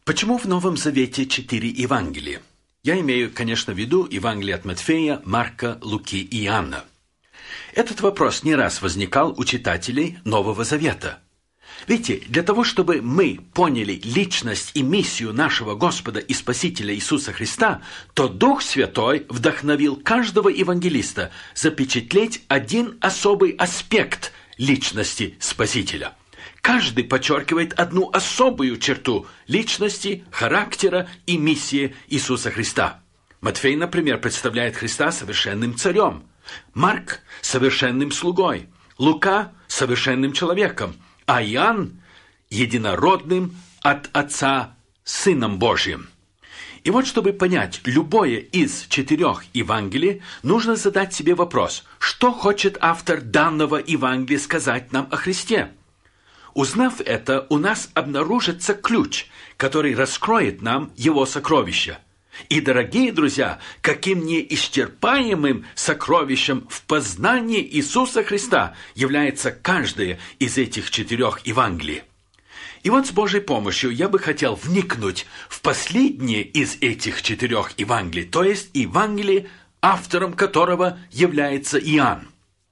Почему в Новом Завете 4 Евангелия? Я имею, конечно, в виду Евангелие от Матфея, Марка, Луки и Иоанна. Этот вопрос не раз возникал у читателей Нового Завета. Видите, для того, чтобы мы поняли личность и миссию нашего Господа и Спасителя Иисуса Христа, то Дух Святой вдохновил каждого евангелиста запечатлеть один особый аспект личности Спасителя. Каждый подчеркивает одну особую черту личности, характера и миссии Иисуса Христа. Матфей, например, представляет Христа совершенным царем, Марк – совершенным слугой, Лука – совершенным человеком, а Иоанн – единородным от Отца Сыном Божьим. И вот, чтобы понять любое из 4 Евангелий, нужно задать себе вопрос, что хочет автор данного Евангелия сказать нам о Христе? Узнав это, у нас обнаружится ключ, который раскроет нам его сокровища. И, дорогие друзья, каким неисчерпаемым сокровищем в познании Иисуса Христа является каждое из этих 4 Евангелий. И вот с Божьей помощью я бы хотел вникнуть в последнее из этих 4 Евангелий, то есть Евангелие, автором которого является Иоанн.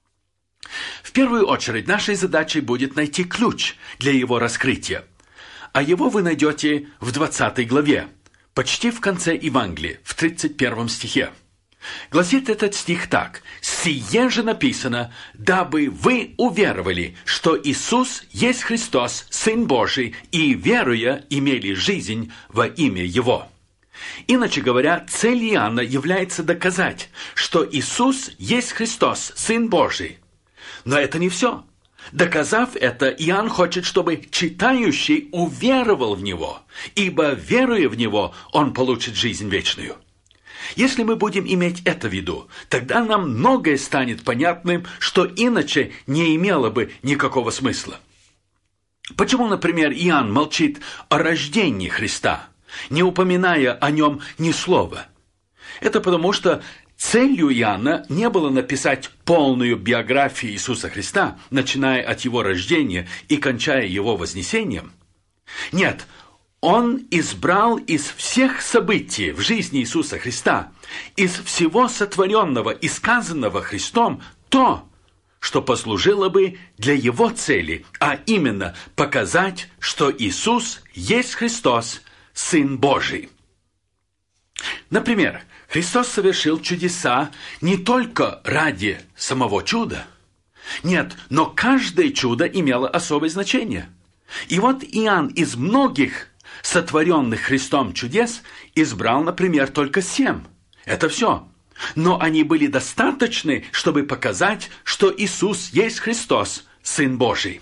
В первую очередь нашей задачей будет найти ключ для его раскрытия, а его вы найдете в 20 главе. Почти в конце Евангелия, в 31 стихе. Гласит этот стих так: «Сие же написано, дабы вы уверовали, что Иисус есть Христос, Сын Божий, и, веруя, имели жизнь во имя Его». Иначе говоря, цель Иоанна является доказать, что Иисус есть Христос, Сын Божий. Но это не все. Доказав это, Иоанн хочет, чтобы читающий уверовал в Него, ибо, веруя в Него, он получит жизнь вечную. Если мы будем иметь это в виду, тогда нам многое станет понятным, что иначе не имело бы никакого смысла. Почему, например, Иоанн молчит о рождении Христа, не упоминая о нем ни слова? Это потому, что целью Иоанна не было написать полную биографию Иисуса Христа, начиная от Его рождения и кончая Его вознесением. Нет, Он избрал из всех событий в жизни Иисуса Христа, из всего сотворенного и сказанного Христом, то, что послужило бы для Его цели, а именно показать, что Иисус есть Христос, Сын Божий. Например, Христос совершил чудеса не только ради самого чуда. Нет, но каждое чудо имело особое значение. И вот Иоанн из многих сотворенных Христом чудес избрал, например, только 7. Это все. Но они были достаточны, чтобы показать, что Иисус есть Христос, Сын Божий.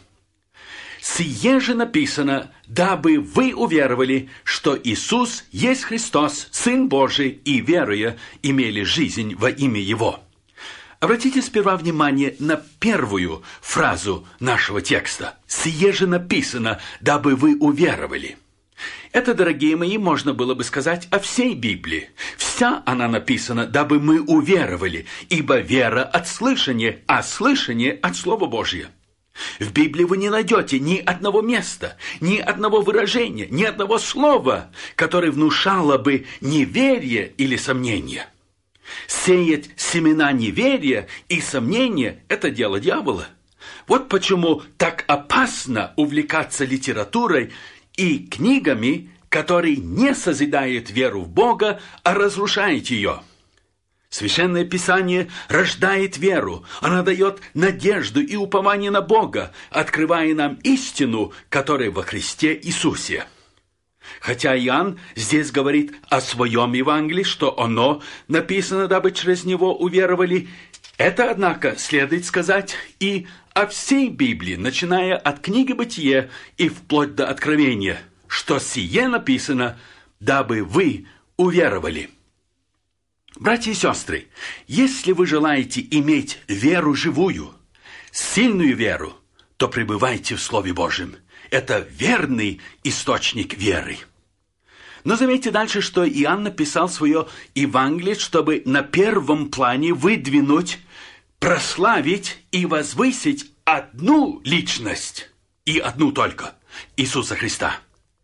«Сие же написано, дабы вы уверовали, что Иисус есть Христос, Сын Божий, и, веруя, имели жизнь во имя Его». Обратите сперва внимание на первую фразу нашего текста. «Сие же написано, дабы вы уверовали». Это, дорогие мои, можно было бы сказать о всей Библии. Вся она написана, дабы мы уверовали, ибо вера от слышания, а слышание от Слова Божия. В Библии вы не найдете ни одного места, ни одного выражения, ни одного слова, которое внушало бы неверие или сомнение. Сеять семена неверия и сомнения – это дело дьявола. Вот почему так опасно увлекаться литературой и книгами, которые не созидают веру в Бога, а разрушают ее. Священное Писание рождает веру, оно дает надежду и упование на Бога, открывая нам истину, которая во Христе Иисусе. Хотя Иоанн здесь говорит о своем Евангелии, что оно написано, дабы через него уверовали, это, однако, следует сказать и о всей Библии, начиная от книги Бытия и вплоть до Откровения, что сие написано, дабы вы уверовали. Братья и сестры, если вы желаете иметь веру живую, сильную веру, то пребывайте в Слове Божьем. Это верный источник веры. Но заметьте дальше, что Иоанн написал свое Евангелие, чтобы на первом плане выдвинуть, прославить и возвысить одну личность, и одну только – Иисуса Христа.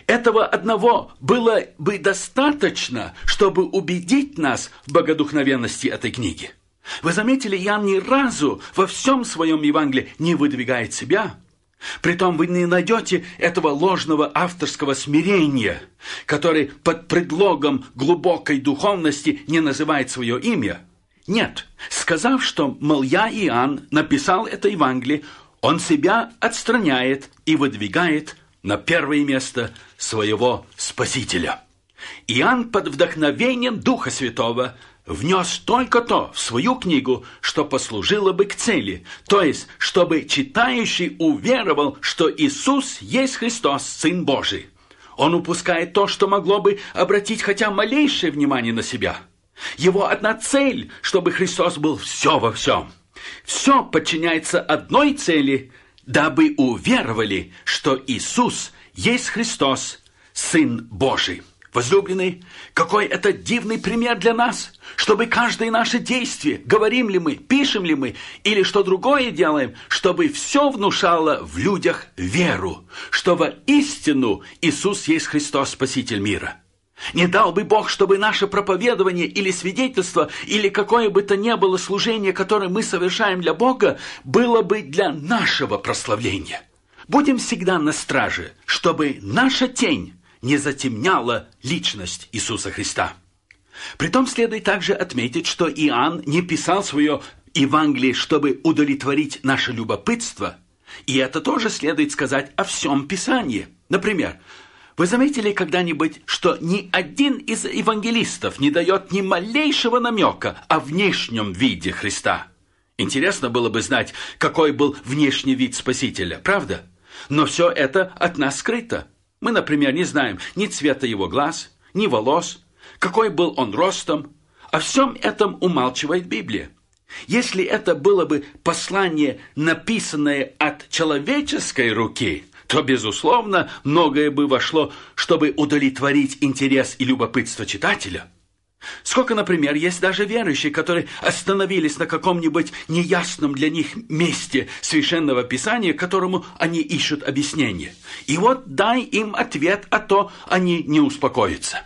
Этого одного было бы достаточно, чтобы убедить нас в богодухновенности этой книги. Вы заметили, Иоанн ни разу во всем своем Евангелии не выдвигает себя. Притом вы не найдете этого ложного авторского смирения, который под предлогом глубокой духовности не называет свое имя. Нет, сказав, что, мол, я, Иоанн, написал это Евангелие, он себя отстраняет и выдвигает на первое место своего Спасителя. Иоанн под вдохновением Духа Святого внес только то в свою книгу, что послужило бы к цели, то есть, чтобы читающий уверовал, что Иисус есть Христос, Сын Божий. Он упускает то, что могло бы обратить хотя малейшее внимание на себя. Его одна цель, чтобы Христос был все во всем. Все подчиняется одной цели, дабы уверовали, что Иисус есть Христос, Сын Божий. Возлюбленный, какой это дивный пример для нас, чтобы каждое наше действие, говорим ли мы, пишем ли мы, или что другое делаем, чтобы все внушало в людях веру, что воистину Иисус есть Христос, Спаситель мира. Не дал бы Бог, чтобы наше проповедование или свидетельство, или какое бы то ни было служение, которое мы совершаем для Бога, было бы для нашего прославления. Будем всегда на страже, чтобы наша тень не затемняла личность Иисуса Христа. Притом следует также отметить, что Иоанн не писал свое Евангелие, чтобы удовлетворить наше любопытство, и это тоже следует сказать о всем Писании. Например, вы заметили когда-нибудь, что ни один из евангелистов не дает ни малейшего намека о внешнем виде Христа? Интересно было бы знать, какой был внешний вид Спасителя, правда? Но все это от нас скрыто. Мы, например, не знаем ни цвета его глаз, ни волос, какой был он ростом. О всем этом умалчивает Библия. Если это было бы послание, написанное от человеческой руки, то, безусловно, многое бы вошло, чтобы удовлетворить интерес и любопытство читателя. Сколько, например, есть даже верующие, которые остановились на каком-нибудь неясном для них месте Священного Писания, которому они ищут объяснение. И вот дай им ответ, а то они не успокоятся.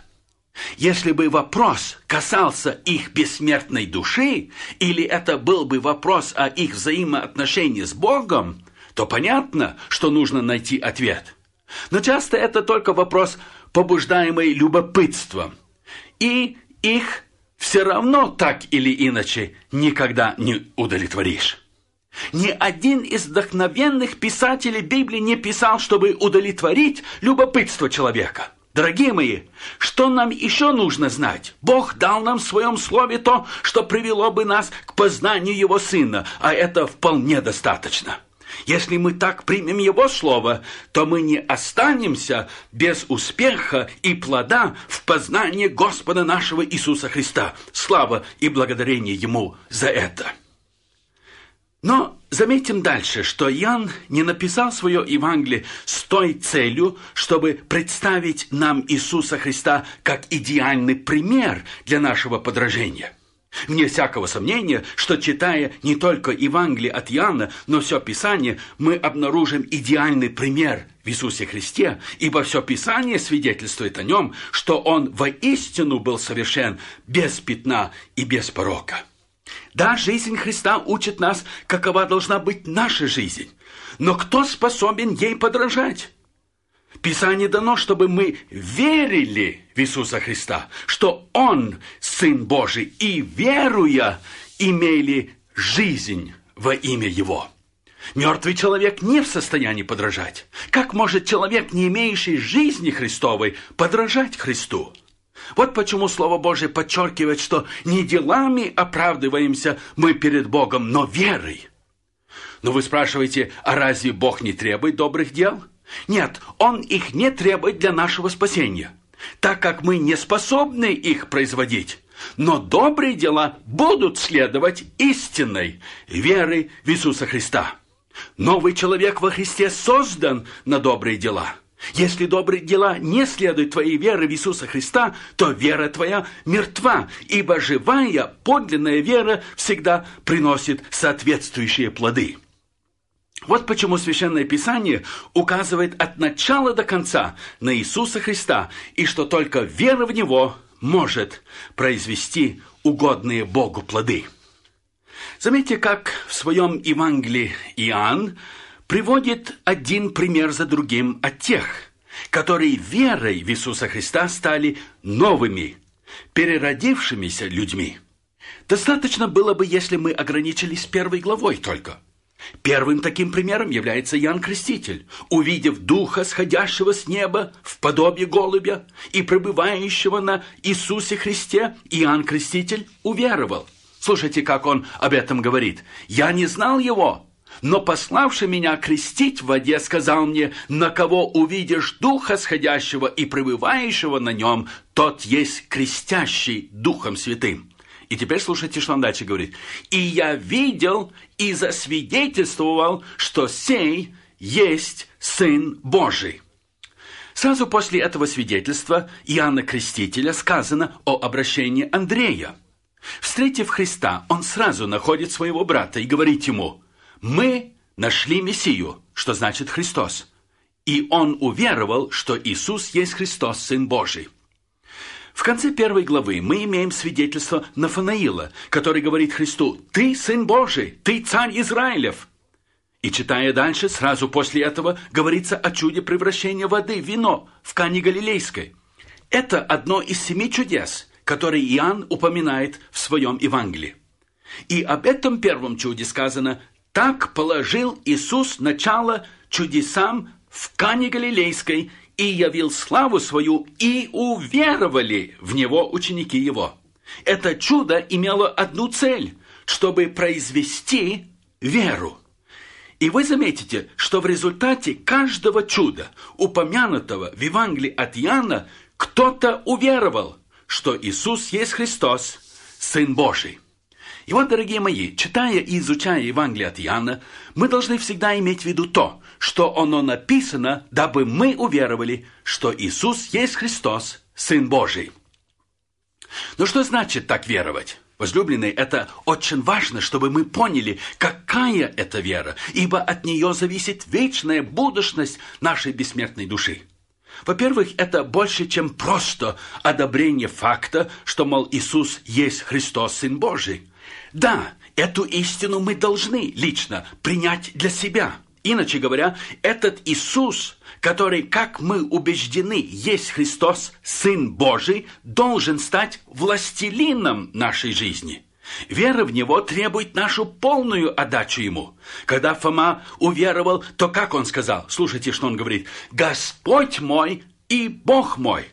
Если бы вопрос касался их бессмертной души, или это был бы вопрос о их взаимоотношении с Богом, то понятно, что нужно найти ответ. Но часто это только вопрос, побуждаемый любопытством. И их все равно так или иначе никогда не удовлетворишь. Ни один из вдохновенных писателей Библии не писал, чтобы удовлетворить любопытство человека. Дорогие мои, что нам еще нужно знать? Бог дал нам в своем слове то, что привело бы нас к познанию Его Сына, а это вполне достаточно. Если мы так примем Его Слово, то мы не останемся без успеха и плода в познании Господа нашего Иисуса Христа. Слава и благодарение Ему за это. Но заметим дальше, что Иоанн не написал свое Евангелие с той целью, чтобы представить нам Иисуса Христа как идеальный пример для нашего подражения. Вне всякого сомнения, что, читая не только Евангелие от Иоанна, но все Писание, мы обнаружим идеальный пример в Иисусе Христе, ибо все Писание свидетельствует о нем, что Он воистину был совершен без пятна и без порока. Да, жизнь Христа учит нас, какова должна быть наша жизнь, но кто способен ей подражать? Писание дано, чтобы мы верили в Иисуса Христа, что Он Сын Божий, и, веруя, имели жизнь во имя Его. Мертвый человек не в состоянии подражать. Как может человек, не имеющий жизни Христовой, подражать Христу? Вот почему Слово Божие подчеркивает, что не делами оправдываемся мы перед Богом, но верой. Но вы спрашиваете, а разве Бог не требует добрых дел? Нет, Он их не требует для нашего спасения, так как мы не способны их производить. Но добрые дела будут следовать истинной веры в Иисуса Христа. Новый человек во Христе создан на добрые дела. Если добрые дела не следуют твоей вере в Иисуса Христа, то вера твоя мертва, ибо живая, подлинная вера всегда приносит соответствующие плоды. Вот почему Священное Писание указывает от начала до конца на Иисуса Христа, и что только вера в Него может произвести угодные Богу плоды. Заметьте, как в своем Евангелии Иоанн приводит один пример за другим от тех, которые верой в Иисуса Христа стали новыми, переродившимися людьми. Достаточно было бы, если мы ограничились 1 главой только. Первым таким примером является Иоанн Креститель. Увидев Духа, сходящего с неба в подобие голубя и пребывающего на Иисусе Христе, Иоанн Креститель уверовал. Слушайте, как он об этом говорит. «Я не знал его, но пославший меня крестить в воде сказал мне, на кого увидишь Духа сходящего и пребывающего на нем, тот есть крестящий Духом Святым». И теперь слушайте, что он дальше говорит. «И я видел и засвидетельствовал, что сей есть Сын Божий». Сразу после этого свидетельства Иоанна Крестителя сказано о обращении Андрея. Встретив Христа, он сразу находит своего брата и говорит ему: «Мы нашли Мессию», что значит Христос. И он уверовал, что Иисус есть Христос, Сын Божий. В конце 1 главы мы имеем свидетельство Нафанаила, который говорит Христу: «Ты Сын Божий, ты Царь Израилев». И читая дальше, сразу после этого говорится о чуде превращения воды в вино в Кане Галилейской. Это одно из 7 чудес, которые Иоанн упоминает в своем Евангелии. И об этом первом чуде сказано: «Так положил Иисус начало чудесам в Кане Галилейской, и явил славу свою, и уверовали в Него ученики Его». Это чудо имело одну цель, чтобы произвести веру. И вы заметите, что в результате каждого чуда, упомянутого в Евангелии от Иоанна, кто-то уверовал, что Иисус есть Христос, Сын Божий. И вот, дорогие мои, читая и изучая Евангелие от Иоанна, мы должны всегда иметь в виду то, что оно написано, дабы мы уверовали, что Иисус есть Христос, Сын Божий. Но что значит так веровать? Возлюбленные, это очень важно, чтобы мы поняли, какая это вера, ибо от нее зависит вечная будущность нашей бессмертной души. Во-первых, это больше, чем просто одобрение факта, что, мол, Иисус есть Христос, Сын Божий. Да, эту истину мы должны лично принять для себя. Иначе говоря, этот Иисус, который, как мы убеждены, есть Христос, Сын Божий, должен стать властелином нашей жизни. Вера в Него требует нашу полную отдачу Ему. Когда Фома уверовал, то как он сказал? Слушайте, что он говорит: «Господь мой и Бог мой».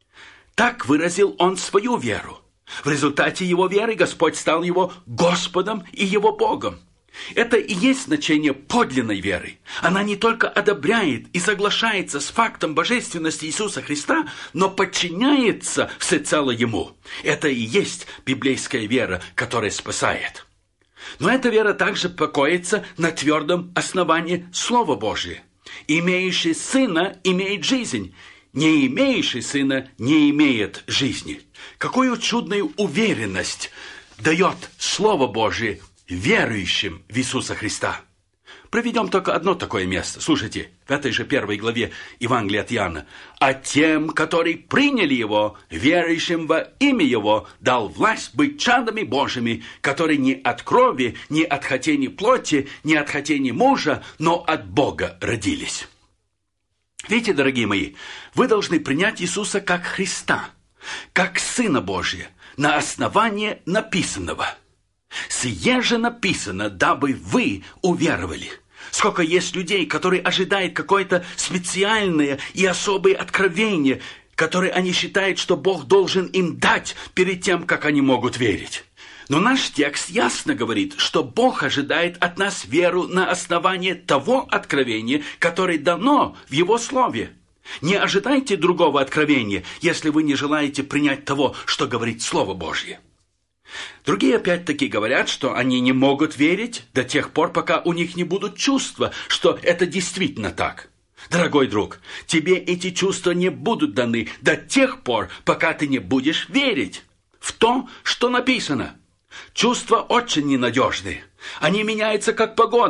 Так выразил он свою веру. В результате его веры Господь стал его Господом и его Богом. Это и есть значение подлинной веры. Она не только одобряет и соглашается с фактом божественности Иисуса Христа, но подчиняется всецело Ему. Это и есть библейская вера, которая спасает. Но эта вера также покоится на твердом основании Слова Божия. Имеющий Сына имеет жизнь, не имеющий Сына не имеет жизни. Какую чудную уверенность дает Слово Божие верующим в Иисуса Христа. Приведем только одно такое место. Слушайте, в этой же 1 главе Евангелия от Иоанна. «А тем, которые приняли Его, верующим во имя Его, дал власть быть чадами Божьими, которые не от крови, не от хотений плоти, не от хотений мужа, но от Бога родились». Видите, дорогие мои, вы должны принять Иисуса как Христа, как Сына Божия, на основании написанного. «Сие же написано, дабы вы уверовали». Сколько есть людей, которые ожидают какое-то специальное и особое откровение, которое они считают, что Бог должен им дать перед тем, как они могут верить. Но наш текст ясно говорит, что Бог ожидает от нас веру на основании того откровения, которое дано в Его Слове. Не ожидайте другого откровения, если вы не желаете принять того, что говорит Слово Божье. Другие опять-таки говорят, что они не могут верить до тех пор, пока у них не будут чувства, что это действительно так. Дорогой друг, тебе эти чувства не будут даны до тех пор, пока ты не будешь верить в то, что написано. Чувства очень ненадежны. Они меняются, как погода.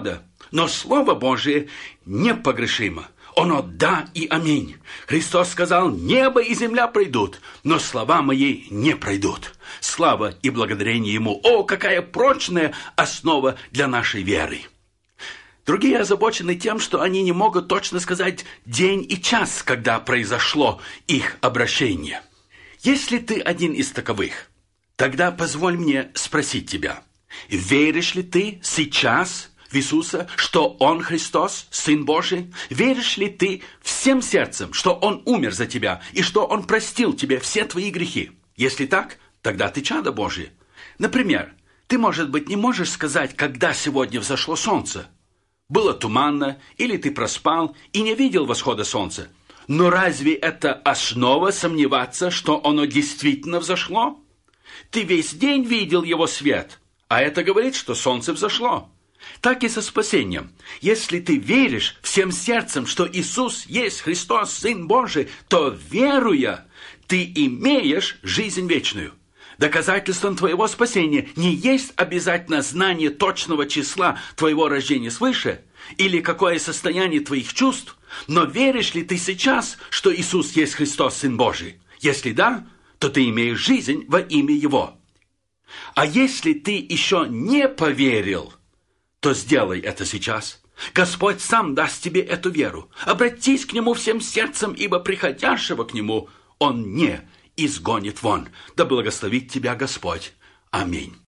Но Слово Божие непогрешимо. Оно да и аминь. Христос сказал: небо и земля пройдут, но слова мои не пройдут. Слава и благодарение Ему. О, какая прочная основа для нашей веры! Другие озабочены тем, что они не могут точно сказать день и час, когда произошло их обращение. Если ты один из таковых, тогда позволь мне спросить тебя: веришь ли ты сейчас в Иисуса, что Он Христос, Сын Божий? Веришь ли ты всем сердцем, что Он умер за тебя и что Он простил тебе все твои грехи? Если так, тогда ты чадо Божие. Например, ты, может быть, не можешь сказать, когда сегодня взошло солнце. Было туманно, или ты проспал и не видел восхода солнца. Но разве это основа сомневаться, что оно действительно взошло? Ты весь день видел его свет, а это говорит, что солнце взошло. Так и со спасением. Если ты веришь всем сердцем, что Иисус есть Христос, Сын Божий, то, веруя, ты имеешь жизнь вечную. Доказательством твоего спасения не есть обязательно знание точного числа твоего рождения свыше или какое состояние твоих чувств, но веришь ли ты сейчас, что Иисус есть Христос, Сын Божий? Если да, то ты имеешь жизнь во имя Его. А если ты еще не поверил, то сделай это сейчас. Господь сам даст тебе эту веру. Обратись к Нему всем сердцем, ибо приходящего к Нему Он не изгонит вон. Да благословит тебя Господь. Аминь.